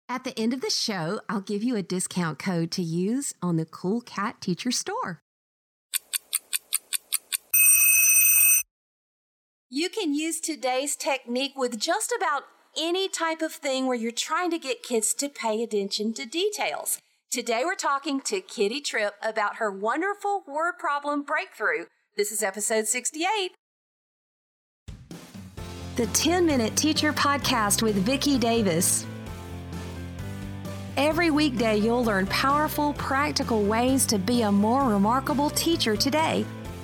At the end of the show, I'll give you a discount code to use on the Cool Cat Teacher Store. You can use today's technique with just about any type of thing where you're trying to get kids to pay attention to details. Today we're talking to Kitty Tripp about her wonderful word problem breakthrough. This is episode 68. The 10-Minute Teacher Podcast with Vicki Davis. Every weekday you'll learn powerful, practical ways to be a more remarkable teacher today.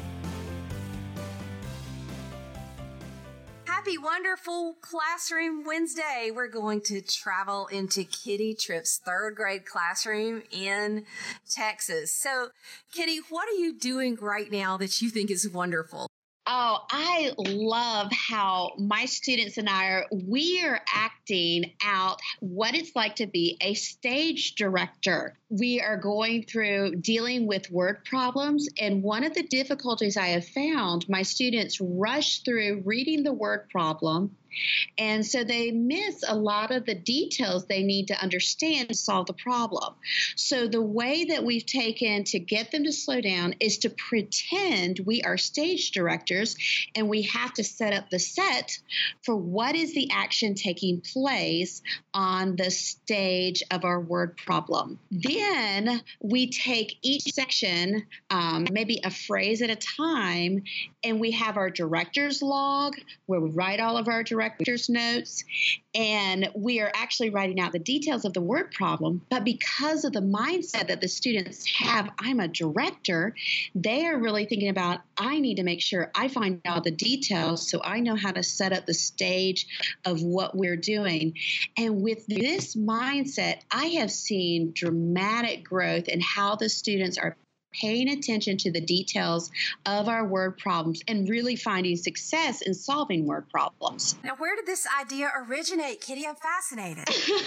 Happy wonderful Classroom Wednesday. We're going to travel into Kitty Tripp's third grade classroom in Texas. So, Kitty, what are you doing right now that you think is wonderful? Oh, I love how my students and we are acting out what it's like to be a stage director. We are going through dealing with word problems. And one of the difficulties I have found, my students rush through reading the word problem. And so they miss a lot of the details they need to understand to solve the problem. So the way that we've taken to get them to slow down is to pretend we are stage directors and we have to set up the set for what is the action taking place on the stage of our word problem. Then we take each section, maybe a phrase at a time, and we have our director's log where we write all of our director's notes, and we are actually writing out the details of the word problem. But because of the mindset that the students have, I'm a director, they are really thinking about, I need to make sure I find out the details so I know how to set up the stage of what we're doing. And with this mindset, I have seen dramatic growth in how the students are paying attention to the details of our word problems and really finding success in solving word problems. Now, where did this idea originate, Kitty? I'm fascinated.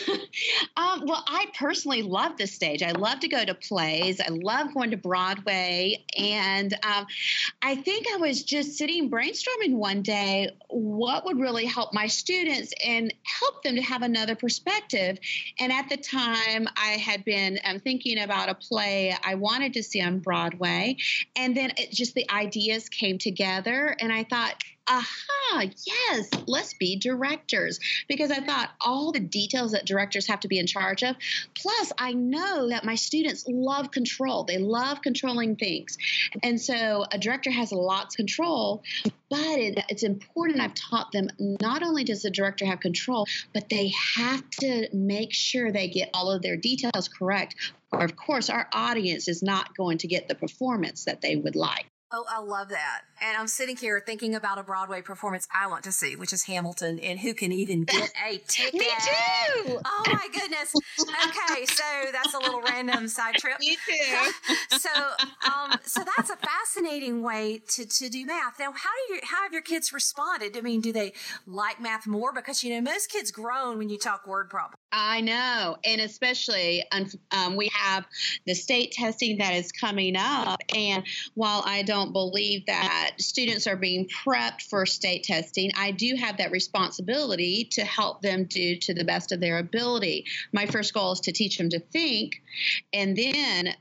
Well, I personally love this stage. I love to go to plays. I love going to Broadway. And I think I was just sitting brainstorming one day what would really help my students and help them to have another perspective. And at the time, I had been thinking about a play I wanted to see on Broadway. And then the ideas came together and I thought, aha, yes, let's be directors. Because I thought all the details that directors have to be in charge of. Plus, I know that my students love control. They love controlling things. And so a director has lots of control, but it's important. I've taught them not only does the director have control, but they have to make sure they get all of their details correct. Or, of course, our audience is not going to get the performance that they would like. Oh, I love that. And I'm sitting here thinking about a Broadway performance I want to see, which is Hamilton, and who can even get a ticket. Me too. Oh, my goodness. Okay, so that's a little random side trip. Me too. So that's a fascinating way to do math. Now, how have your kids responded? I mean, do they like math more? Because, most kids groan when you talk word problems. I know. And especially we have the state testing that is coming up. And while I don't believe that students are being prepped for state testing, I do have that responsibility to help them do to the best of their ability. My first goal is to teach them to think. And then,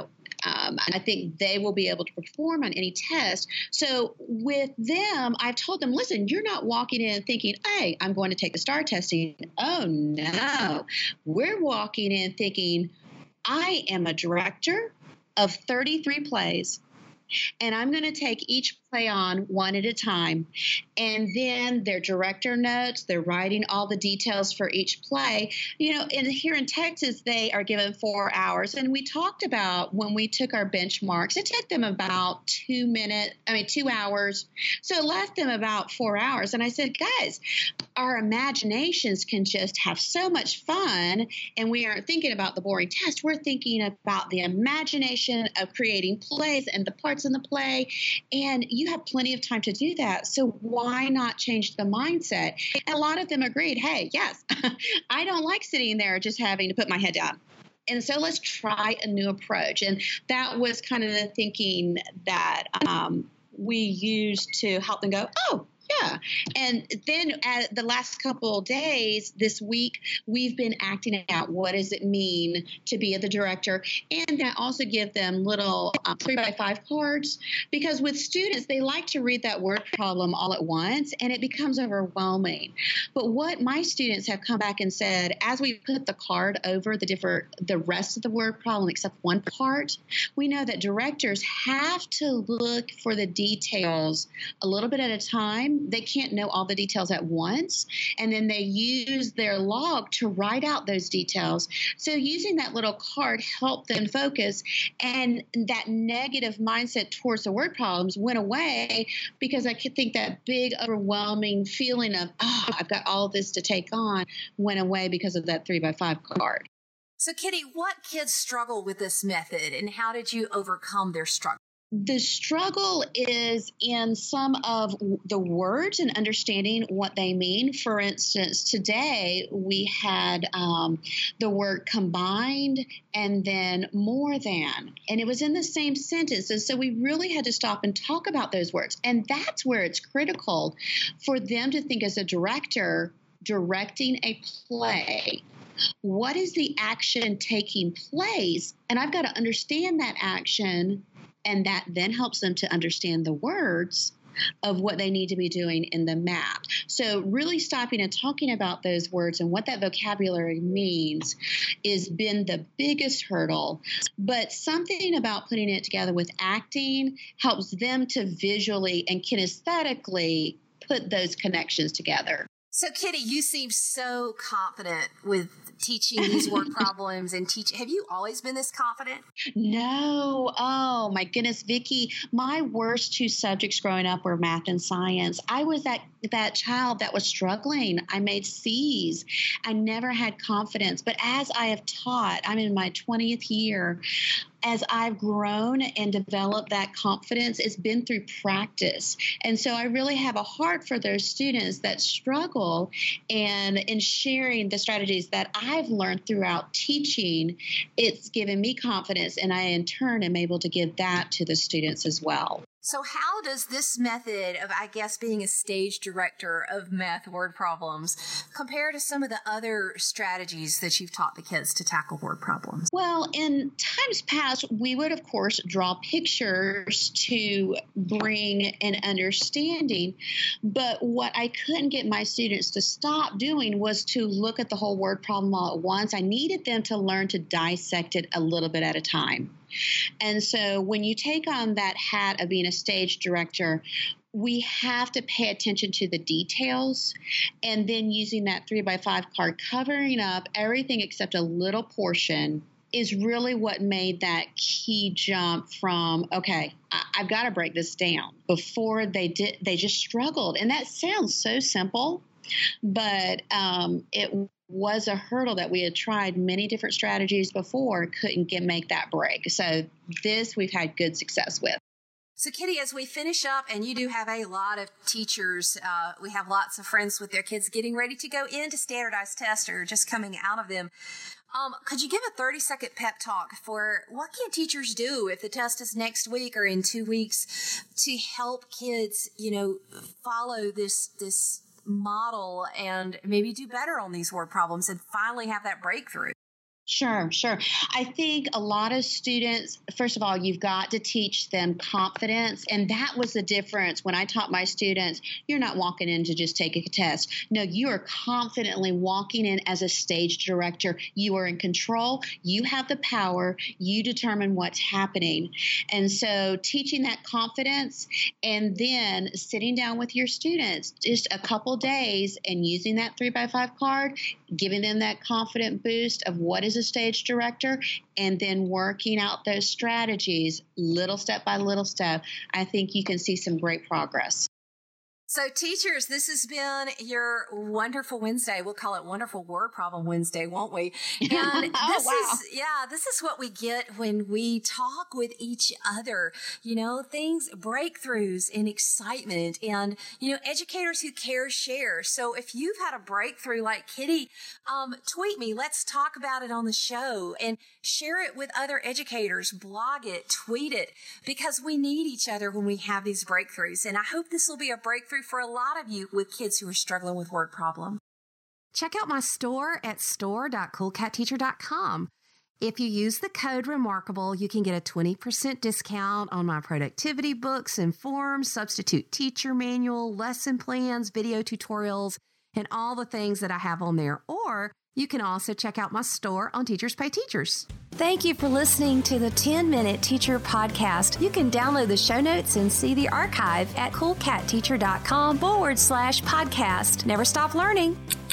I think they will be able to perform on any test. So with them, I've told them, listen, you're not walking in thinking, hey, I'm going to take the STAR testing. Oh, no. We're walking in thinking, I am a director of 33 plays. And I'm going to take each play on one at a time. And then their director notes, they're writing all the details for each play. And here in Texas, they are given 4 hours. And we talked about when we took our benchmarks, it took them about 2 hours. So it left them about 4 hours. And I said, guys, our imaginations can just have so much fun. And we aren't thinking about the boring test. We're thinking about the imagination of creating plays and the parts in the play. And you have plenty of time to do that. So why not change the mindset? And a lot of them agreed, hey, yes, I don't like sitting there just having to put my head down. And so let's try a new approach. And that was kind of the thinking that we used to help them go, oh, Yeah. And then the last couple of days this week, we've been acting out what does it mean to be the director. And I also give them little 3x5 cards, because with students, they like to read that word problem all at once and it becomes overwhelming. But what my students have come back and said, as we put the card over the rest of the word problem except one part, we know that directors have to look for the details a little bit at a time. They can't know all the details at once. And then they use their log to write out those details. So using that little card helped them focus. And that negative mindset towards the word problems went away, because I could think that big, overwhelming feeling of, oh, I've got all this to take on, went away because of that 3x5 card. So, Kitty, what kids struggle with this method, and how did you overcome their struggle? The struggle is in some of the words and understanding what they mean. For instance, today we had the word combined and then more than, and it was in the same sentence. And so we really had to stop and talk about those words. And that's where it's critical for them to think, as a director directing a play, what is the action taking place? And I've got to understand that action. And that then helps them to understand the words of what they need to be doing in the map. So really stopping and talking about those words and what that vocabulary means has been the biggest hurdle. But something about putting it together with acting helps them to visually and kinesthetically put those connections together. So, Kitty, you seem so confident with teaching these word problems and have you always been this confident? No. Oh, my goodness, Vicki. My worst two subjects growing up were math and science. I was that child that was struggling. I made C's. I never had confidence. But as I have taught, I'm in my 20th year, as I've grown and developed that confidence, it's been through practice. And so I really have a heart for those students that struggle, and in sharing the strategies that I've learned throughout teaching, it's given me confidence, and I in turn am able to give that to the students as well. So how does this method of, I guess, being a stage director of math word problems compare to some of the other strategies that you've taught the kids to tackle word problems? Well, in times past, we would, of course, draw pictures to bring an understanding. But what I couldn't get my students to stop doing was to look at the whole word problem all at once. I needed them to learn to dissect it a little bit at a time. And so when you take on that hat of being a stage director, we have to pay attention to the details, and then using that 3x5 card, covering up everything except a little portion, is really what made that key jump from, okay, I've got to break this down. Before they just struggled. And that sounds so simple, but it was a hurdle that we had tried many different strategies before, couldn't make that break. So this we've had good success with. So, Kitty, as we finish up, and you do have a lot of teachers, we have lots of friends with their kids getting ready to go into standardized tests or just coming out of them. Could you give a 30-second pep talk for what can teachers do if the test is next week or in 2 weeks to help kids, follow this model and maybe do better on these word problems and finally have that breakthrough? Sure. I think a lot of students, first of all, you've got to teach them confidence. And that was the difference when I taught my students. You're not walking in to just take a test. No, you are confidently walking in as a stage director. You are in control. You have the power. You determine what's happening. And so teaching that confidence, and then sitting down with your students just a couple days and using that 3x5 card, giving them that confident boost of what is a stage director, and then working out those strategies little step by little step, I think you can see some great progress. So, teachers, this has been your wonderful Wednesday. We'll call it Wonderful Word Problem Wednesday, won't we? And this is what we get when we talk with each other. Things, breakthroughs and excitement, and educators who care share. So, if you've had a breakthrough like Kitty, tweet me. Let's talk about it on the show and share it with other educators. Blog it, tweet it, because we need each other when we have these breakthroughs. And I hope this will be a breakthrough for a lot of you with kids who are struggling with word problems. Check out my store at store.coolcatteacher.com. If you use the code REMARKABLE, you can get a 20% discount on my productivity books and forms, substitute teacher manual, lesson plans, video tutorials, and all the things that I have on there. Or you can also check out my store on Teachers Pay Teachers. Thank you for listening to the 10-Minute Teacher Podcast. You can download the show notes and see the archive at coolcatteacher.com/podcast. Never stop learning.